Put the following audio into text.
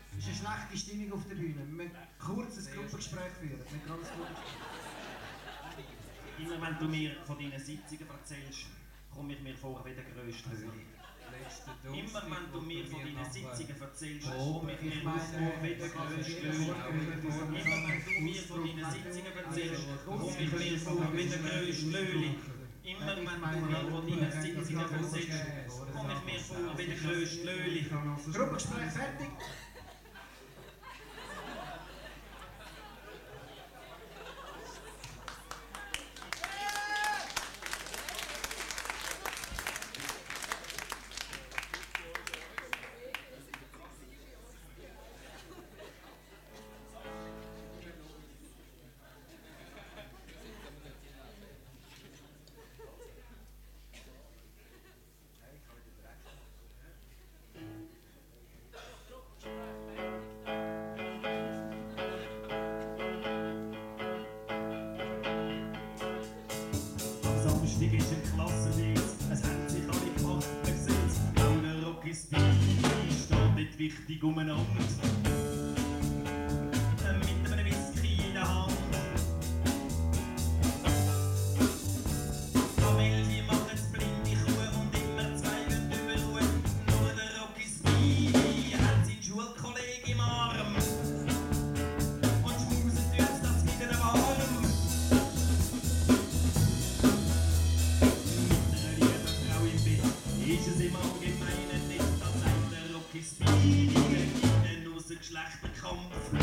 Es ist eine schlechte Stimmung auf der Bühne. Wir müssen kurz ein Gruppengespräch führen. Nicht ganz kurz. Immer wenn du mir von deinen Sitzungen erzählst, komme ich mir vor wie der grösste Höhle. Immer wenn du mir von deinen Sitzungen erzählst, komme ich mir vor wie der grösste Höhle. Immer wenn du mir von deinen Sitzungen erzählst, komme ich mir vor wie der grösste Höhle. Immer wenn du mir von deinen Sitzungen erzählst, komme ich mir vor wie der grösste Löli. Gruppengespräch fertig. Samstag ist ein Klassendienst, es haben sich alle Karten gesetzt. Auch der Rocky Speedy steht dort wichtig umeinander. Mit einem Whisky in der Hand. Kamel, die machen's blinde Kuh und immer zwei gehen über Ruhe. Nur der Rocky Speedy hat seinen Schulkollegen im Arm. Und schmusen tut's das wieder warm. Ist es im Allgemeinen nicht, dass ein der Rocky Speedy einen Geschlechterkampf